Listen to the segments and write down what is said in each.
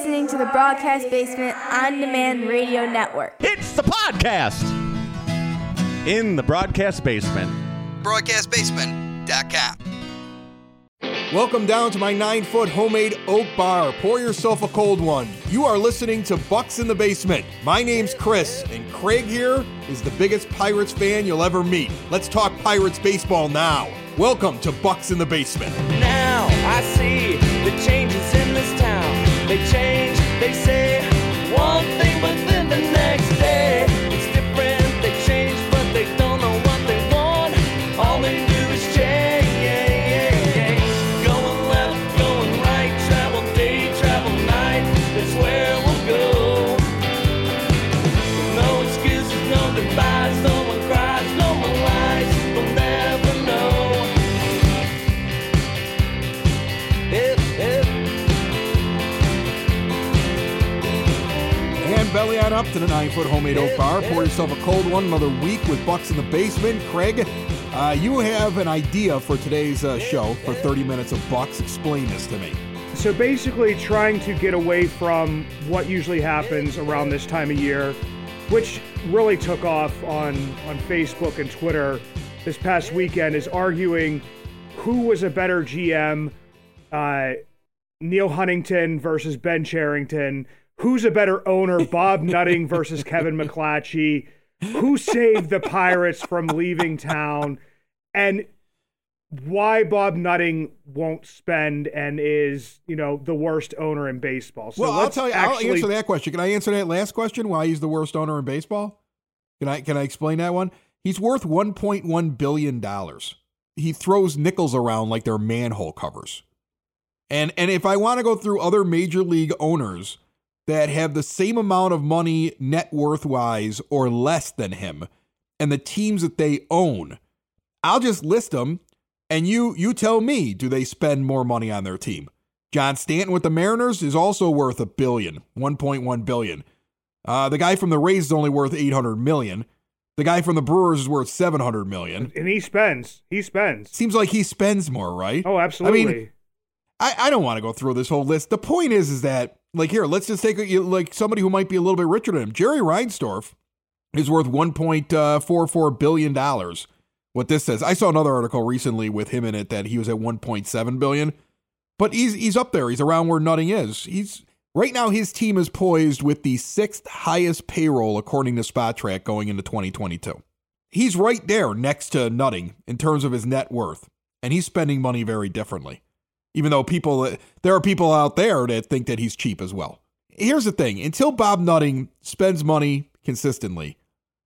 listening to the Broadcast Basement On Demand Radio Network. It's the podcast in the Broadcast Basement. BroadcastBasement.com. Welcome down to my 9-foot homemade oak bar. Pour yourself a cold one. You are listening to Bucks in the Basement. My name's Chris, and Craig here is the biggest Pirates fan you'll ever meet. Let's talk Pirates baseball now. Welcome to Bucks in the Basement. Now I see the changes in this town. They change, they say one thing, but then the next day it's different. They change, but they don't know what they want. All they do is change. Going left, going right, travel day, travel night. That's where we'll go. No excuses, no goodbyes, no one cries, no one lies. We'll never know. And belly on up to the 9-foot homemade oak bar. Pour yourself a cold one. Another week with Bucks in the Basement. Craig, you have an idea for today's show for 30 minutes of Bucks. Explain this to me. So basically trying to get away from what usually happens around this time of year, which really took off on Facebook and Twitter this past weekend, is arguing who was a better GM, Neil Huntington versus Ben Cherington. Who's a better owner, Bob Nutting versus Kevin McClatchy? Who saved the Pirates from leaving town? And why Bob Nutting won't spend and is, the worst owner in baseball. So well, I'll tell you, I'll answer that question. Can I answer that last question? Why he's the worst owner in baseball? Can I explain that one? He's worth $1.1 billion. He throws nickels around like they're manhole covers. And if I want to go through other major league owners that have the same amount of money net worth-wise or less than him, and the teams that they own, I'll just list them, and you tell me, do they spend more money on their team? John Stanton with the Mariners is also worth $1.1 billion. The guy from the Rays is only worth $800 million. The guy from the Brewers is worth $700 million. And he spends. Seems like he spends more, right? Oh, absolutely. I mean, I don't want to go through this whole list. The point is that, here, let's just take somebody who might be a little bit richer than him. Jerry Reinsdorf is worth $1.44 billion. What this says. I saw another article recently with him in it that he was at $1.7 billion. But he's up there. He's around where Nutting is. Right now, his team is poised with the 6th highest payroll according to Spotrac going into 2022. He's right there next to Nutting in terms of his net worth. And he's spending money very differently. Even though there are people out there that think that he's cheap as well. Here's the thing. Until Bob Nutting spends money consistently,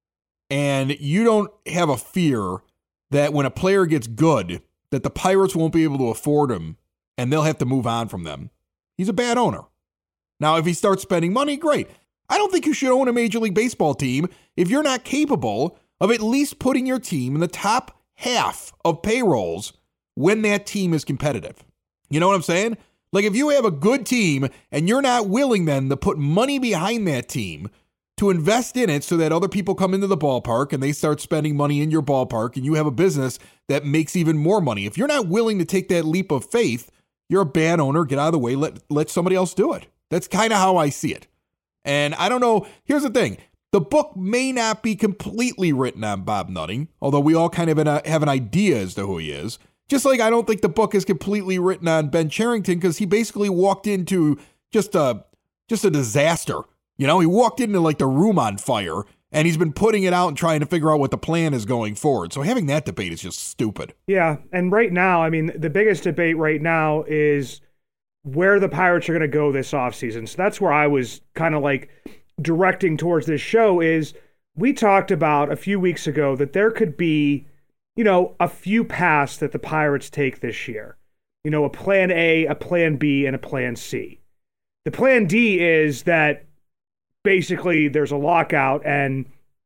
and you don't have a fear that when a player gets good, that the Pirates won't be able to afford him, and they'll have to move on from them, he's a bad owner. Now, if he starts spending money, great. I don't think you should own a Major League Baseball team if you're not capable of at least putting your team in the top half of payrolls when that team is competitive. You know what I'm saying? Like if you have a good team and you're not willing then to put money behind that team to invest in it so that other people come into the ballpark and they start spending money in your ballpark and you have a business that makes even more money. If you're not willing to take that leap of faith, you're a bad owner. Get out of the way. Let somebody else do it. That's kind of how I see it. And I don't know. Here's the thing. The book may not be completely written on Bob Nutting, although we all kind of have an idea as to who he is. Just like I don't think the book is completely written on Ben Cherington because he basically walked into just a disaster. He walked into like the room on fire and he's been putting it out and trying to figure out what the plan is going forward. So having that debate is just stupid. Yeah. And right now, the biggest debate right now is where the Pirates are going to go this offseason. So that's where I was kind of like directing towards this show is we talked about a few weeks ago that there could be a few paths that the Pirates take this year. A plan A, a plan B, and a plan C. The plan D is that basically there's a lockout and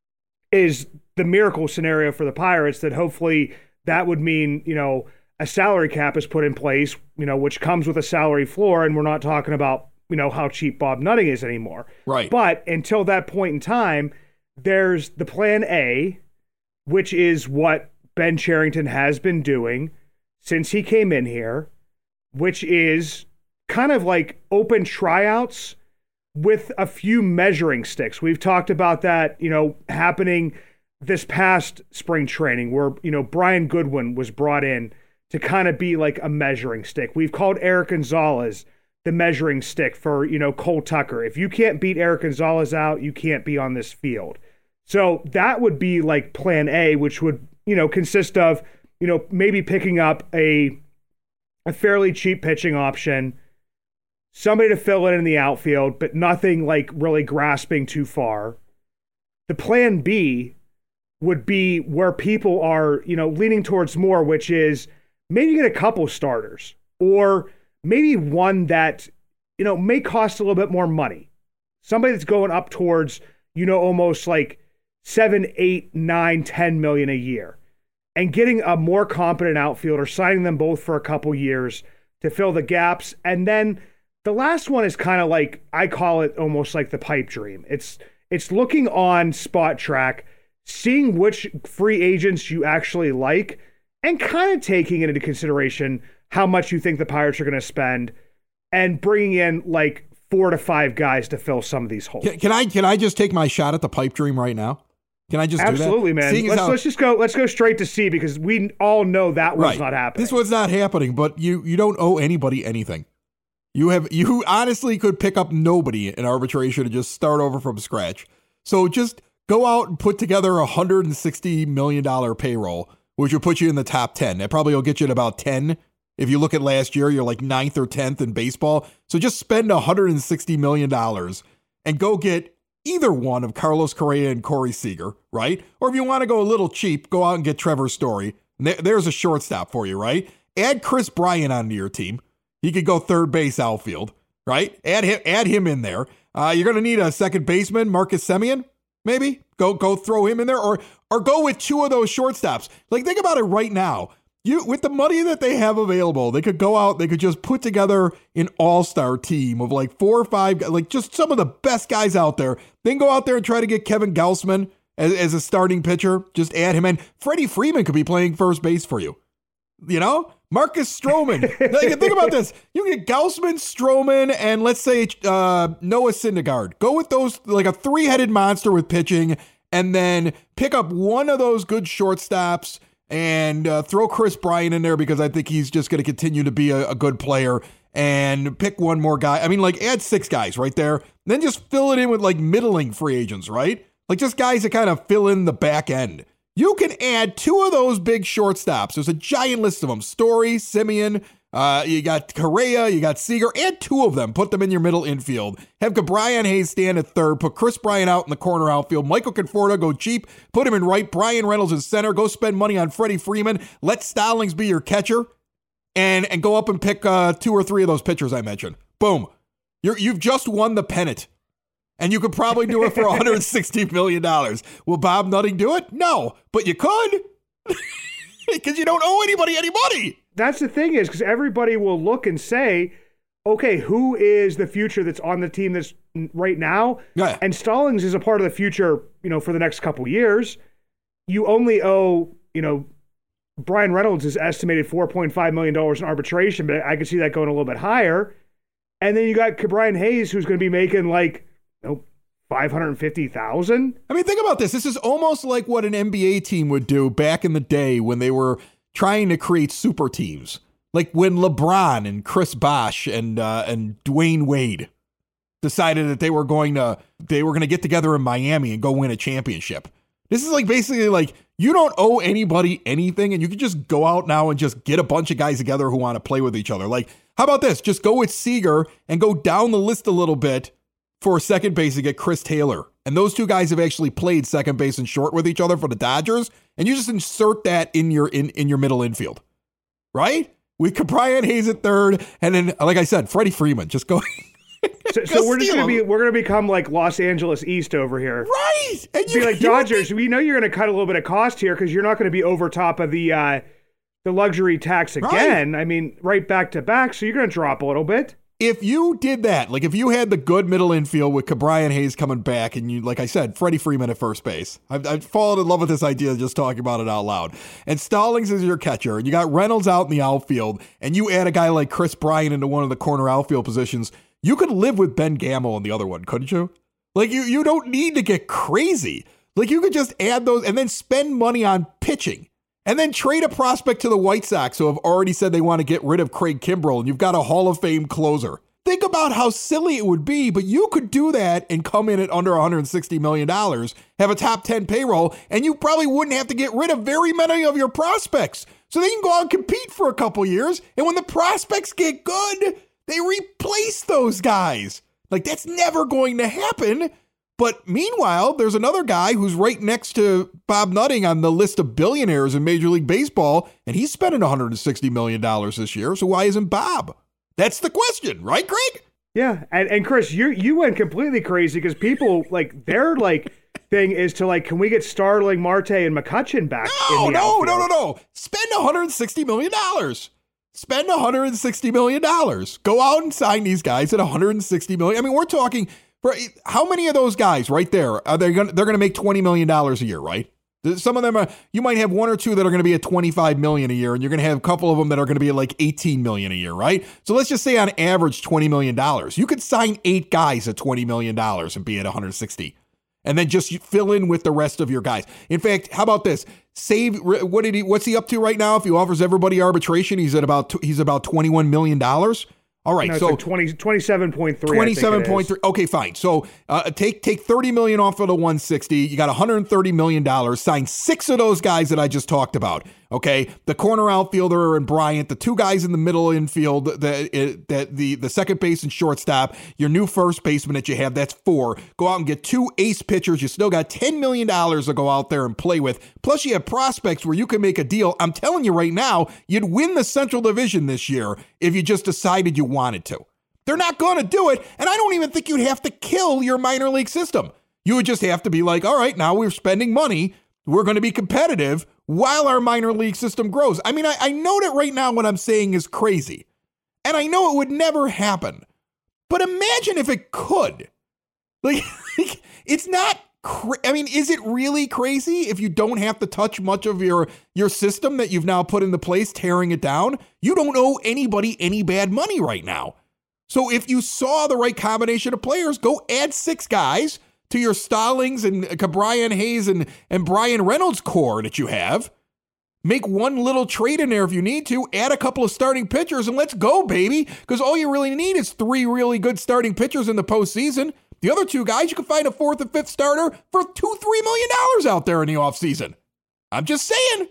is the miracle scenario for the Pirates that hopefully that would mean, a salary cap is put in place, which comes with a salary floor. And we're not talking about, how cheap Bob Nutting is anymore. Right. But until that point in time, there's the plan A, which is what Ben Cherington has been doing since he came in here, which is kind of like open tryouts with a few measuring sticks. We've talked about that, happening this past spring training where, Brian Goodwin was brought in to kind of be like a measuring stick. We've called Eric Gonzalez the measuring stick for, Cole Tucker. If you can't beat Eric Gonzalez out, you can't be on this field. So that would be like plan A, which would, consist of, maybe picking up a fairly cheap pitching option, somebody to fill in the outfield, but nothing like really grasping too far. The plan B would be where people are, leaning towards more, which is maybe get a couple starters or maybe one that, may cost a little bit more money. Somebody that's going up towards, almost like 7, 8, 9, 10 million a year, and getting a more competent outfielder, signing them both for a couple years to fill the gaps. And then the last one is kind of like, I call it almost like the pipe dream. It's looking on Spot Track, seeing which free agents you actually like, and kind of taking into consideration how much you think the Pirates are going to spend, and bringing in like 4 to 5 guys to fill some of these holes. Can I just take my shot at the pipe dream right now? Can I just Absolutely, do that? Man. Let's go straight to C, because we all know that one's not happening. This one's not happening, but you don't owe anybody anything. You honestly could pick up nobody in arbitration and just start over from scratch. So just go out and put together a $160 million payroll, which will put you in the top 10. That probably will get you at about 10. If you look at last year, you're like 9th or 10th in baseball. So just spend $160 million and go get either one of Carlos Correa and Corey Seager, right? Or if you want to go a little cheap, go out and get Trevor Story. There's a shortstop for you, right? Add Chris Bryant onto your team. He could go third base, outfield, right? Add him in there. You're going to need a second baseman, Marcus Semien, maybe. Go throw him in there, or go with 2 of those shortstops. Like, think about it right now. With the money that they have available, they could go out, they could just put together an all-star team of like 4 or 5, like just some of the best guys out there. Then go out there and try to get Kevin Gausman as a starting pitcher. Just add him in. Freddie Freeman could be playing first base for you. Marcus Stroman. Think about this. You can get Gausman, Stroman, and let's say Noah Syndergaard. Go with those, like a 3-headed monster with pitching, and then pick up one of those good shortstops and throw Chris Bryant in there, because I think he's just going to continue to be a good player, and pick one more guy. I mean, like, add 6 guys right there. Then just fill it in with like middling free agents, right? Like just guys that kind of fill in the back end. You can add 2 of those big shortstops. There's a giant list of them. Story, Semien, you got Correa, you got Seager. Add 2 of them. Put them in your middle infield. Have Brian Hayes stand at third. Put Chris Bryant out in the corner outfield. Michael Conforto, go cheap. Put him in right. Brian Reynolds in center. Go spend money on Freddie Freeman. Let Stallings be your catcher. And go up and pick 2 or 3 of those pitchers I mentioned. Boom. You've just won the pennant. And you could probably do it for $160 million. Will Bob Nutting do it? No, but you could, because you don't owe anybody any money. That's the thing, is because everybody will look and say, okay, who is the future that's on the team that's right now? Yeah. And Stallings is a part of the future, for the next couple years. You only owe, Brian Reynolds is estimated $4.5 million in arbitration, but I could see that going a little bit higher. And then you got Brian Hayes, who's going to be making like, $550,000. I mean, think about this. This is almost like what an NBA team would do back in the day when they were trying to create super teams. Like when LeBron and Chris Bosh and Dwayne Wade decided that they were going to get together in Miami and go win a championship. This is like basically like you don't owe anybody anything, and you can just go out now and just get a bunch of guys together who want to play with each other. Like, how about this? Just go with Seager and go down the list a little bit for second base and get Chris Taylor. And those 2 guys have actually played second base and short with each other for the Dodgers. And you just insert that in your middle infield, right? With Brian Hayes at third. And then, like I said, Freddie Freeman, just go. So we're going to become like Los Angeles East over here. Right. And be like Dodgers. We know you're going to cut a little bit of cost here, because you're not going to be over top of the luxury tax again. Right. I mean, right back to back. So you're going to drop a little bit. If you did that, like if you had the good middle infield with Brian Hayes coming back, and you, like I said, Freddie Freeman at first base, I've fallen in love with this idea just talking about it out loud. And Stallings is your catcher, and you got Reynolds out in the outfield, and you add a guy like Chris Bryant into one of the corner outfield positions. You could live with Ben Gamel in the other one, couldn't you? Like, you don't need to get crazy. Like, you could just add those and then spend money on pitching and then trade a prospect to the White Sox who have already said they want to get rid of Craig Kimbrell, and you've got a Hall of Fame closer. Think about how silly it would be, but you could do that and come in at under $160 million, have a top 10 payroll, and you probably wouldn't have to get rid of very many of your prospects. So they can go out and compete for a couple years, and when the prospects get good, they replace those guys. Like, that's never going to happen. But meanwhile, there's another guy who's right next to Bob Nutting on the list of billionaires in Major League Baseball, and he's spending $160 million this year. So why isn't Bob? That's the question, right, Greg? Yeah, and Chris, you went completely crazy because people, like, their, like, thing is to, like, can we get Starling, Marte, and McCutchen back? No. Spend $160 million. Spend $160 million. Go out and sign these guys at $160 million. I mean, we're talking, how many of those guys right there are they're going to make $20 million a year, right? Some of them are, you might have one or two that are going to be at $25 million a year, and you're going to have a couple of them that are going to be at like $18 million a year, right? So let's just say on average $20 million. You could sign 8 guys at $20 million and be at 160, and then just fill in with the rest of your guys. In fact, how about this? What's he up to right now? If he offers everybody arbitration, he's about $21 million. All right, no, so like 27.3. 27.3. Okay, fine. So take $30 million off of the 160. You got $130 million. Sign 6 of those guys that I just talked about. Okay, the corner outfielder and Bryant, the 2 guys in the middle infield, the second base and shortstop, your new first baseman that you have, that's 4. Go out and get 2 ace pitchers. You still got $10 million to go out there and play with. Plus, you have prospects where you can make a deal. I'm telling you right now, you'd win the Central Division this year if you just decided you wanted to. They're not going to do it, and I don't even think you'd have to kill your minor league system. You would just have to be like, all right, now we're spending money. We're going to be competitive while our minor league system grows. I mean, I know that right now what I'm saying is crazy, and I know it would never happen, but imagine if it could. Like, it's not, I mean, is it really crazy if you don't have to touch much of your system that you've now put into place, tearing it down? You don't owe anybody any bad money right now. So if you saw the right combination of players, go add 6 guys to your Stallings and Brian Hayes and Brian Reynolds core that you have. Make one little trade in there if you need to. Add a couple of starting pitchers and let's go, baby. Because all you really need is 3 really good starting pitchers in the postseason. The other 2 guys, you can find a 4th and 5th starter for $2-3 million out there in the offseason. I'm just saying.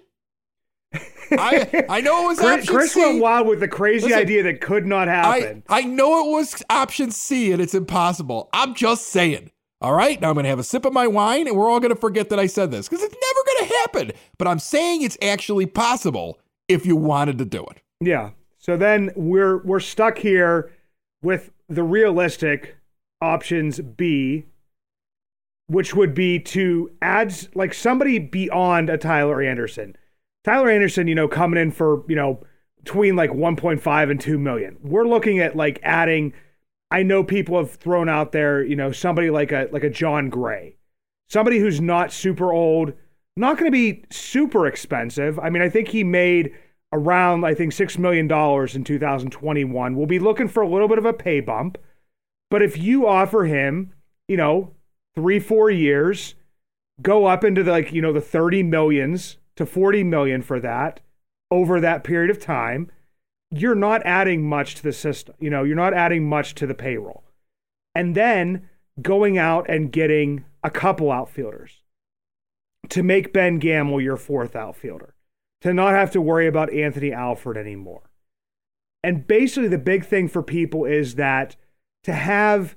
I know it was option Chris C. went wild with the crazy idea that could not happen. I know it was option C and it's impossible. I'm just saying. All right, now I'm going to have a sip of my wine and we're all going to forget that I said this because it's never going to happen. But I'm saying it's actually possible if you wanted to do it. Yeah. So then we're stuck here with the realistic options B, which would be to add like somebody beyond a Tyler Anderson. Tyler Anderson, coming in for, between like 1.5 and 2 million. We're looking at like adding, I know people have thrown out there, somebody like a John Gray, somebody who's not super old, not going to be super expensive. I mean, I think he made around, $6 million in 2021. We'll be looking for a little bit of a pay bump. But if you offer him, 3-4 years, go up into the 30 millions to 40 million for that over that period of time, you're not adding much to the system. You're not adding much to the payroll. And then going out and getting a couple outfielders to make Ben Gamel your 4th outfielder, to not have to worry about Anthony Alford anymore. And basically the big thing for people is that to have,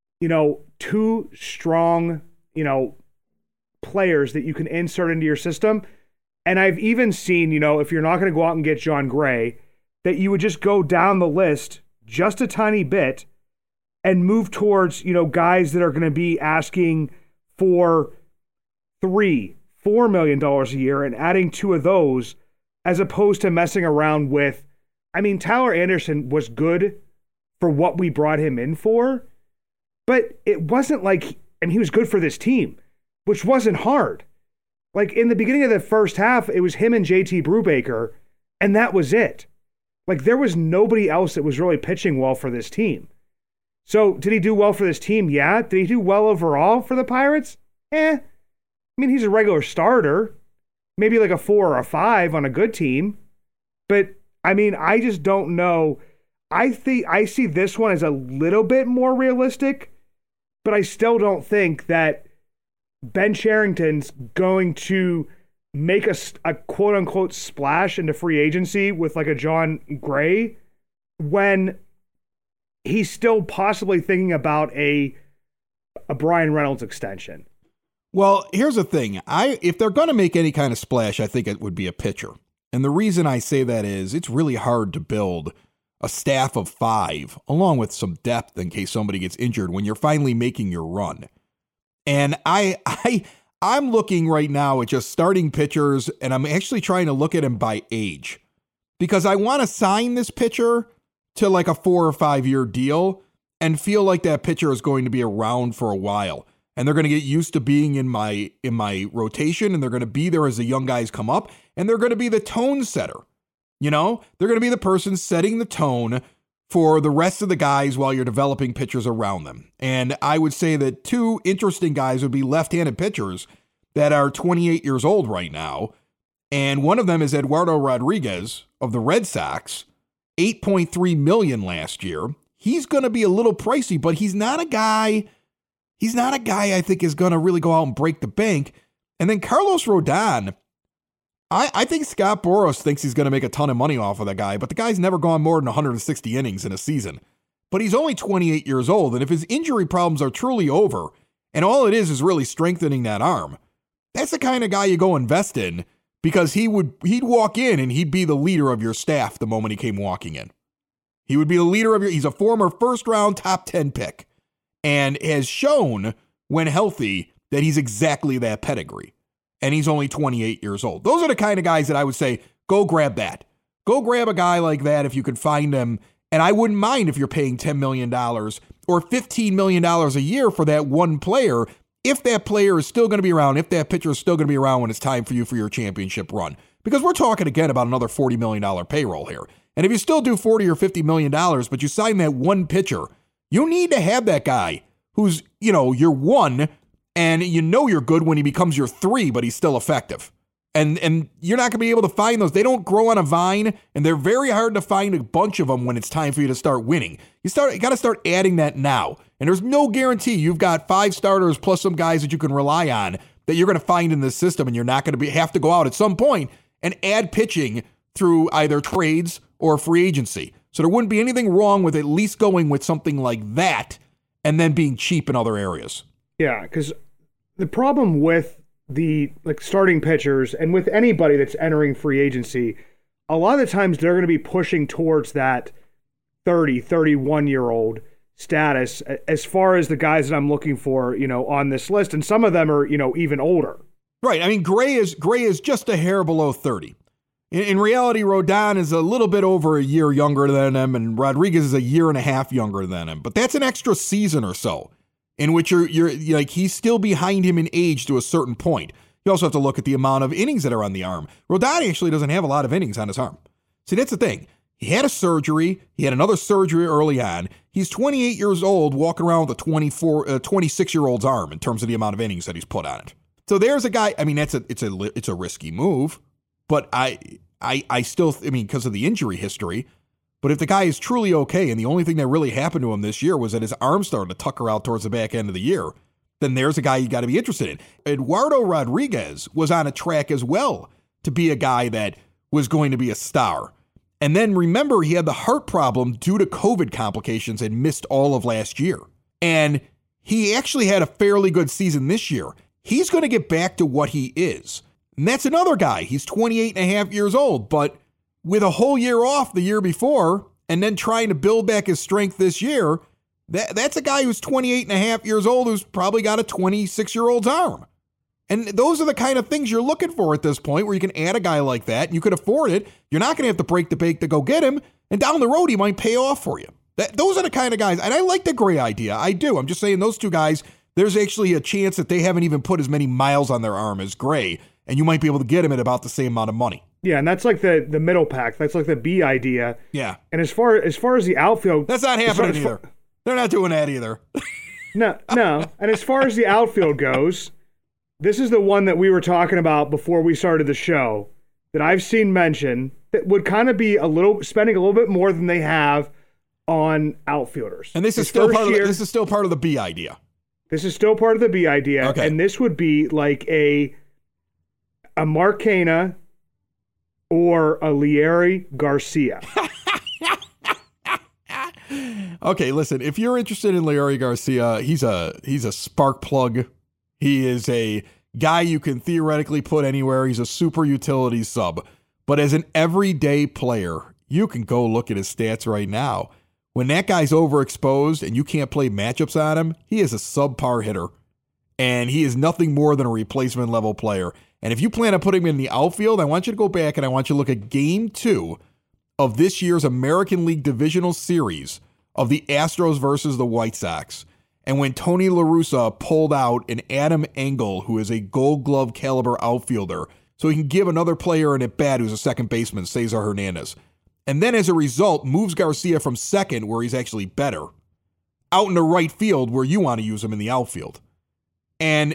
2 strong, players that you can insert into your system. And I've even seen, if you're not going to go out and get John Gray, that you would just go down the list just a tiny bit and move towards, guys that are going to be asking for $3-4 million a year and adding 2 of those as opposed to messing around with, Tyler Anderson was good for what we brought him in for, but it wasn't like, he was good for this team, which wasn't hard. Like in the beginning of the first half, it was him and JT Brubaker, and that was it. Like there was nobody else that was really pitching well for this team. So did he do well for this team? Yeah. Did he do well overall for the Pirates? I mean, he's a regular starter, maybe like a 4 or a 5 on a good team. But I mean, I just don't know. I see this one as a little bit more realistic, but I still don't think that Ben Cherington's going to make a quote unquote splash into free agency with like a John Gray when he's still possibly thinking about a Brian Reynolds extension. Well, here's the thing. If they're going to make any kind of splash, I think it would be a pitcher. And the reason I say that is it's really hard to build a staff of 5 along with some depth in case somebody gets injured when you're finally making your run. And I'm looking right now at just starting pitchers, and I'm actually trying to look at them by age because I want to sign this pitcher to like a 4 or 5 year deal and feel like that pitcher is going to be around for a while. And they're going to get used to being in my rotation, and they're going to be there as the young guys come up, and they're going to be the tone setter. You know, they're going to be the person setting the tone for the rest of the guys while you're developing pitchers around them. And I would say that 2 interesting guys would be left-handed pitchers that are 28 years old right now. And one of them is Eduardo Rodriguez of the Red Sox, $8.3 million last year. He's going to be a little pricey, but he's not a guy I think is going to really go out and break the bank. And then Carlos Rodon, I think Scott Boras thinks he's going to make a ton of money off of that guy, but the guy's never gone more than 160 innings in a season. But he's only 28 years old, and if his injury problems are truly over, and all it is really strengthening that arm, that's the kind of guy you go invest in because he'd walk in and he'd be the leader of your staff the moment he came walking in. He would be the leader of he's a former first-round top 10 pick and has shown when healthy that he's exactly that pedigree. And he's only 28 years old. Those are the kind of guys that I would say, go grab that. Go grab a guy like that if you could find him. And I wouldn't mind if you're paying $10 million or $15 million a year for that one player, if that player is still going to be around, if that pitcher is still going to be around when it's time for you for your championship run. Because we're talking again about another $40 million payroll here. And if you still do $40 or $50 million, but you sign that one pitcher, you need to have that guy who's, your 1, and you're good when he becomes your 3, but he's still effective. And you're not going to be able to find those. They don't grow on a vine, and they're very hard to find a bunch of them when it's time for you to start winning. You got to start adding that now. And there's no guarantee you've got 5 starters plus some guys that you can rely on that you're going to find in this system, and you're not going to have to go out at some point and add pitching through either trades or free agency. So there wouldn't be anything wrong with at least going with something like that and then being cheap in other areas. Yeah, because the problem with the starting pitchers and with anybody that's entering free agency, a lot of the times they're going to be pushing towards that 30, 31-year-old status as far as the guys that I'm looking for, on this list. And some of them are, even older. Right. I mean, Gray is just a hair below 30. In reality, Rodon is a little bit over a year younger than him, and Rodriguez is a year and a half younger than him. But that's an extra season or so in which you're like he's still behind him in age to a certain point. You also have to look at the amount of innings that are on the arm. Rodon actually doesn't have a lot of innings on his arm. See, that's the thing. He had a surgery. He had another surgery early on. He's 28 years old, walking around with a 26-year-old's arm in terms of the amount of innings that he's put on it. So there's a guy. I mean, it's a risky move. But I still, because of the injury history, but if the guy is truly okay and the only thing that really happened to him this year was that his arm started to tucker out towards the back end of the year, then there's a guy you got to be interested in. Eduardo Rodriguez was on a track as well to be a guy that was going to be a star. And then remember, he had the heart problem due to COVID complications and missed all of last year. And he actually had a fairly good season this year. He's going to get back to what he is. And that's another guy. He's 28 and a half years old, but with a whole year off the year before and then trying to build back his strength this year, that's a guy who's 28 and a half years old who's probably got a 26-year-old's arm. And those are the kind of things you're looking for at this point where you can add a guy like that and you can afford it. You're not going to have to break the bank to go get him. And down the road, he might pay off for you. Those are the kind of guys. And I like the Gray idea. I do. I'm just saying those two guys, there's actually a chance that they haven't even put as many miles on their arm as Gray. And you might be able to get him at about the same amount of money. Yeah, and that's like the middle pack. That's like the B idea. Yeah. And as far as the outfield, that's not happening either. They're not doing that either. No. And as far as the outfield goes, this is the one that we were talking about before we started the show that I've seen mentioned that would kind of be spending a little bit more than they have on outfilders. And this is still part of the B idea. This is still part of the B idea. Okay. And this would be like a Mark Canha or a Leury Garcia. Okay, listen, if you're interested in Leury Garcia, he's a spark plug. He is a guy you can theoretically put anywhere. He's a super utility sub. But as an everyday player, you can go look at his stats right now. When that guy's overexposed and you can't play matchups on him, he is a subpar hitter. And he is nothing more than a replacement level player. And if you plan on putting him in the outfield, I want you to go back and I want you to look at Game 2 of this year's American League Divisional Series of the Astros versus the White Sox. And when Tony La Russa pulled out an Adam Engel, who is a Gold Glove caliber outfielder, so he can give another player an at-bat who's a second baseman, Cesar Hernandez. And then as a result, moves Garcia from second, where he's actually better, out into right field, where you want to use him in the outfield. And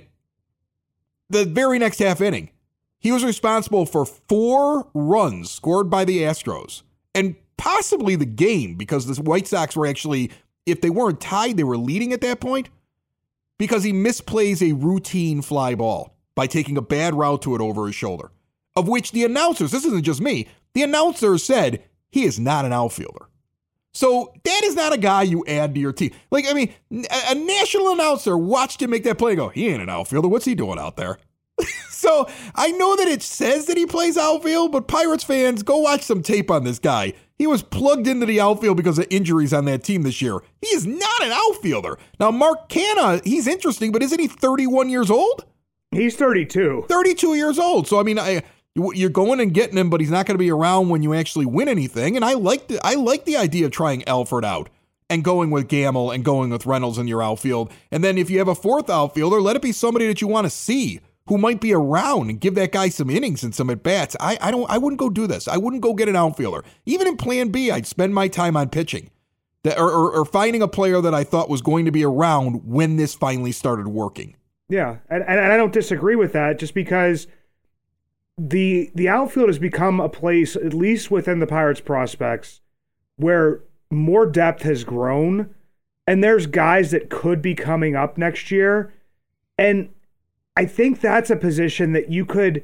the very next half inning, he was responsible for 4 runs scored by the Astros, and possibly the game, because the White Sox were actually, if they weren't tied, they were leading at that point, because he misplays a routine fly ball by taking a bad route to it over his shoulder, of which the announcers, this isn't just me, the announcers said he is not an outfielder. So that is not a guy you add to your team. Like, I mean, a national announcer watched him make that play and go, he ain't an outfielder. What's he doing out there? So I know that it says that he plays outfield, but Pirates fans, go watch some tape on this guy. He was plugged into the outfield because of injuries on that team this year. He is not an outfielder. Now, Mark Canha, he's interesting, but isn't he 31 years old? He's 32. 32 years old. So, I mean, you're going and getting him, but he's not going to be around when you actually win anything. And I like the idea of trying Alford out and going with Gamble and going with Reynolds in your outfield. And then if you have a fourth outfielder, let it be somebody that you want to see, who might be around, and give that guy some innings and some at-bats. I wouldn't go do this. I wouldn't go get an outfielder. Even in Plan B, I'd spend my time on pitching or finding a player that I thought was going to be around when this finally started working. Yeah, and I don't disagree with that, just because the outfield has become a place, at least within the Pirates prospects, where more depth has grown, and there's guys that could be coming up next year. And I think that's a position that you could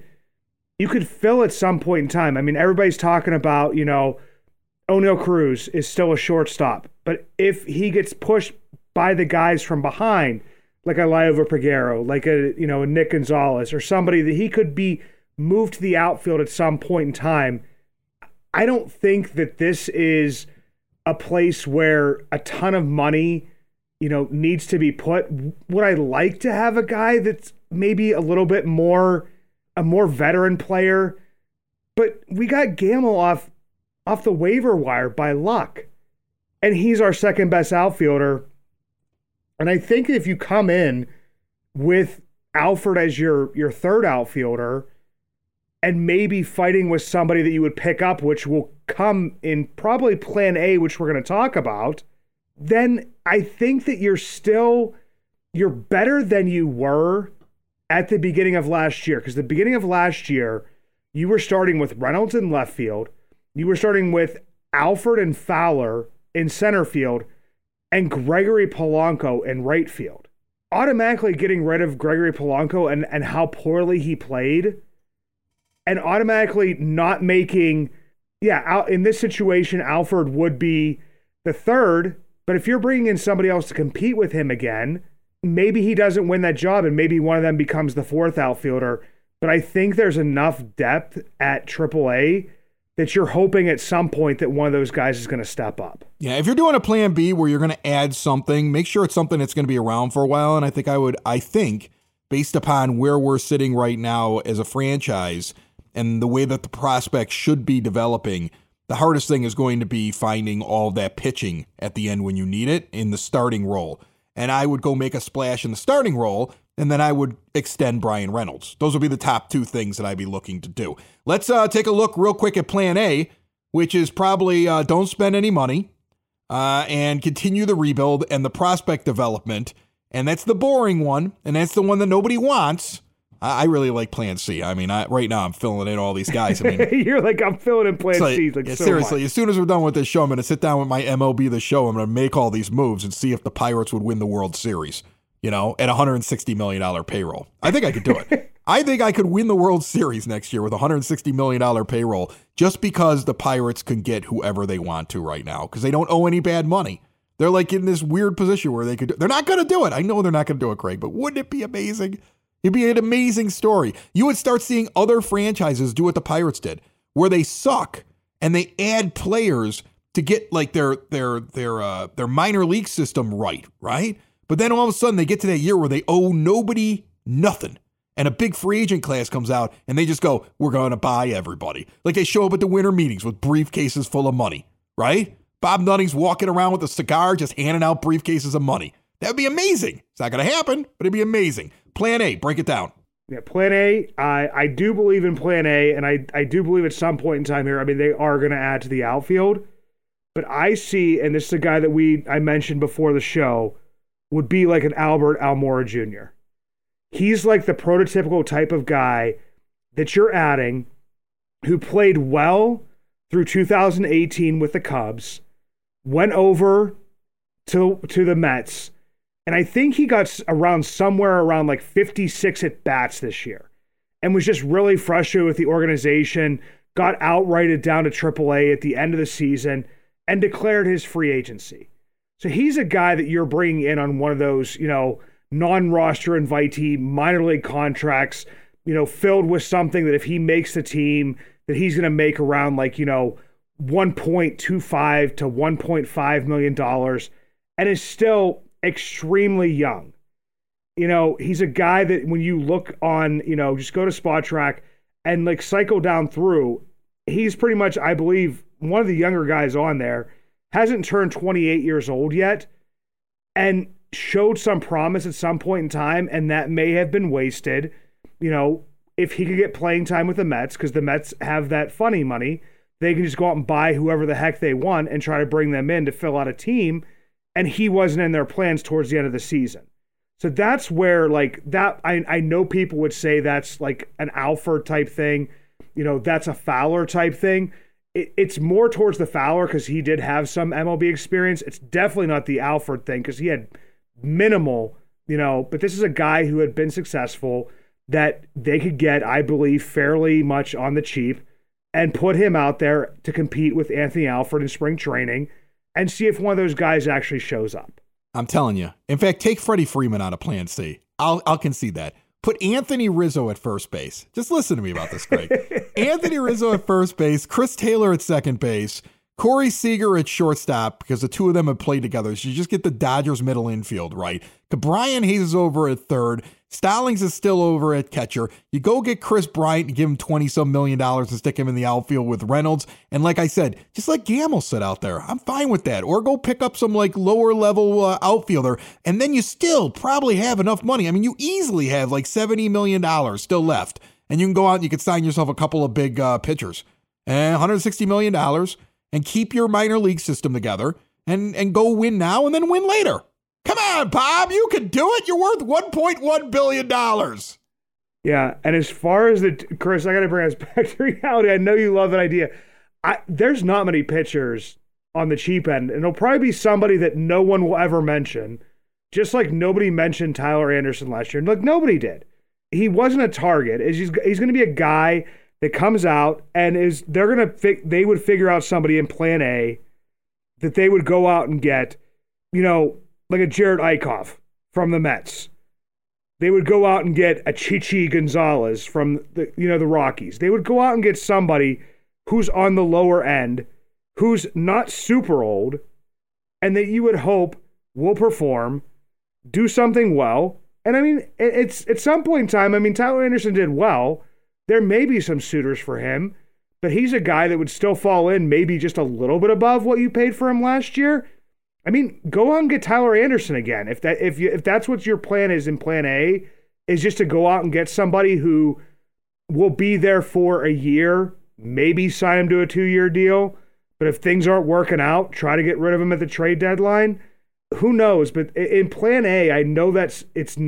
fill at some point in time. I mean, everybody's talking about, O'Neal Cruz is still a shortstop, but if he gets pushed by the guys from behind, like a Liover Peguero, like a Nick Gonzalez, or somebody that he could be moved to the outfield at some point in time, I don't think that this is a place where a ton of money, needs to be put. Would I like to have a guy that's maybe a little bit more, a more veteran player? But we got Gamble off the waiver wire by luck, and he's our second best outfielder. And I think if you come in with Alford as your third outfielder, and maybe fighting with somebody that you would pick up, which will come in probably Plan A, which we're going to talk about, then I think that you're better than you were at the beginning of last year. Because the beginning of last year, you were starting with Reynolds in left field, you were starting with Alford and Fowler in center field, and Gregory Polanco in right field. Automatically getting rid of Gregory Polanco and how poorly he played, and automatically not making, in this situation, Alford would be the third, but if you're bringing in somebody else to compete with him again, maybe he doesn't win that job and maybe one of them becomes the fourth outfielder. But I think there's enough depth at AAA that you're hoping at some point that one of those guys is going to step up. Yeah, if you're doing a Plan B where you're going to add something, make sure it's something that's going to be around for a while. And I think based upon where we're sitting right now as a franchise and the way that the prospects should be developing, the hardest thing is going to be finding all that pitching at the end when you need it in the starting role. And I would go make a splash in the starting role, and then I would extend Brian Reynolds. Those would be the top two things that I'd be looking to do. Let's take a look real quick at Plan A, which is probably don't spend any money. and continue the rebuild and the prospect development. And that's the boring one, and that's the one that nobody wants. I really like Plan C. I mean, right now I'm filling in all these guys. I mean, You're like, I'm filling in Plan C. Like, yeah, so seriously, much. as soon as we're done with this show, I'm going to sit down with my MLB The Show. I'm going to make all these moves and see if the Pirates would win the World Series, at $160 million payroll. I think I could do it. I think I could win the World Series next year with $160 million payroll just because the Pirates can get whoever they want to right now because they don't owe any bad money. They're like in this weird position where they're not going to do it. I know they're not going to do it, Craig, but wouldn't it be amazing? It'd be an amazing story. You would start seeing other franchises do what the Pirates did, where they suck and they add players to get like their minor league system right? But then all of a sudden they get to that year where they owe nobody nothing. And a big free agent class comes out and they just go, we're going to buy everybody. Like they show up at the winter meetings with briefcases full of money, right? Bob Nutting's walking around with a cigar, just handing out briefcases of money. That'd be amazing. It's not going to happen, but it'd be amazing. Plan A, break it down. Yeah, Plan A, I do believe in Plan A, and I do believe at some point in time here, I mean, they are going to add to the outfield. But I see, and this is a guy that I mentioned before the show, would be like an Albert Almora Jr. He's like the prototypical type of guy that you're adding who played well through 2018 with the Cubs, went over to the Mets, and I think he got somewhere around like 56 at-bats this year and was just really frustrated with the organization, got outrighted down to AAA at the end of the season, and declared his free agency. So he's a guy that you're bringing in on one of those, non-roster invitee minor league contracts, filled with something that if he makes the team, that he's going to make around like, $1.25 to $1.5 million and is still extremely young. He's a guy that when you look on, just go to Spot Track and like cycle down through, he's pretty much, I believe, one of the younger guys on there, hasn't turned 28 years old yet, and showed some promise at some point in time, and that may have been wasted, if he could get playing time with the Mets, because the Mets have that funny money. They can just go out and buy whoever the heck they want and try to bring them in to fill out a team, and he wasn't in their plans towards the end of the season. So that's where, like, that I know people would say that's like an Alford type thing, that's a Fowler type thing. It's more towards the Fowler because he did have some MLB experience. It's definitely not the Alford thing because he had minimal, but this is a guy who had been successful that they could get, I believe, fairly much on the cheap and put him out there to compete with Anthony Alford in spring training and see if one of those guys actually shows up. I'm telling you. In fact, take Freddie Freeman out of Plan C. I'll concede that. Put Anthony Rizzo at first base. Just listen to me about this, Greg. Anthony Rizzo at first base, Chris Taylor at second base, Corey Seager at shortstop, because the two of them have played together. So you just get the Dodgers middle infield, right? Brian Hayes is over at third. Stallings is still over at catcher. You go get Chris Bryant and give him $20-some million and stick him in the outfield with Reynolds. And like I said, just let Gamble sit out there. I'm fine with that. Or go pick up some like lower level outfielder. And then you still probably have enough money. I mean, you easily have like $70 million still left. And you can go out and you can sign yourself a couple of big pitchers. And $160 million and keep your minor league system together and go win now and then win later. Come on, Bob, you can do it. You're worth $1.1 billion. Yeah, and as far as Chris, I got to bring us back to reality. I know you love that idea. There's not many pitchers on the cheap end, and it'll probably be somebody that no one will ever mention, just like nobody mentioned Tyler Anderson last year. Like, nobody did. He wasn't a target. He's going to be a guy that comes out and they would figure out somebody in Plan A that they would go out and get, like a Jared Eichhoff from the Mets. They would go out and get a Chichi Gonzalez from the Rockies. They would go out and get somebody who's on the lower end, who's not super old, and that you would hope will perform, do something well. And I mean, it's at some point in time, I mean, Tyler Anderson did well. There may be some suitors for him, but he's a guy that would still fall in maybe just a little bit above what you paid for him last year. I mean, go out and get Tyler Anderson again. If that's what your plan is in Plan A, is just to go out and get somebody who will be there for a year, maybe sign him to a 2-year deal, But if things aren't working out, try to get rid of him at the trade deadline. Who knows? But in plan A, I know it's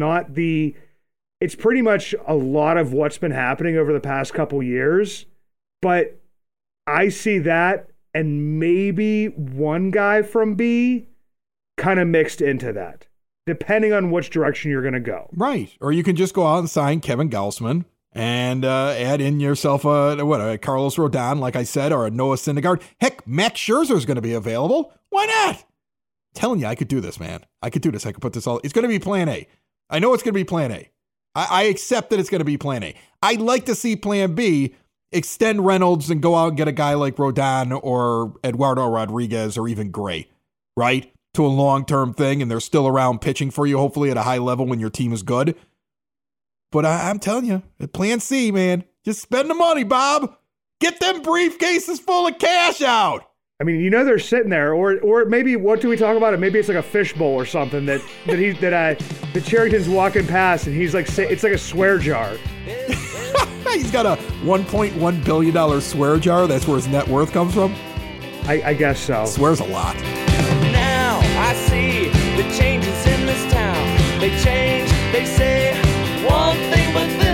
pretty much a lot of what's been happening over the past couple years. But I see that and maybe one guy from B kind of mixed into that, depending on which direction you're going to go. Right. Or you can just go out and sign Kevin Gausman and add in yourself a Carlos Rodon, like I said, or a Noah Syndergaard. Heck, Max Scherzer is going to be available. Why not? I'm telling you, I could do this, man. I could do this. I could put this all. It's going to be plan A. I know it's going to be plan A. I accept that it's going to be plan A. I'd like to see plan B, extend Reynolds and go out and get a guy like Rodon or Eduardo Rodriguez or even Gray, right? To a long-term thing, and they're still around pitching for you, hopefully at a high level when your team is good. But I'm telling you, plan C, man, just spend the money, Bob. Get them briefcases full of cash out. I mean, they're sitting there, or maybe, what do we talk about it? Maybe it's like a fishbowl or something that Cherington's walking past, and he's like, it's like a swear jar. He's got a $1.1 billion swear jar. That's where his net worth comes from. I guess so. Swears a lot. Now I see the changes in this town. They change, they say one thing, but then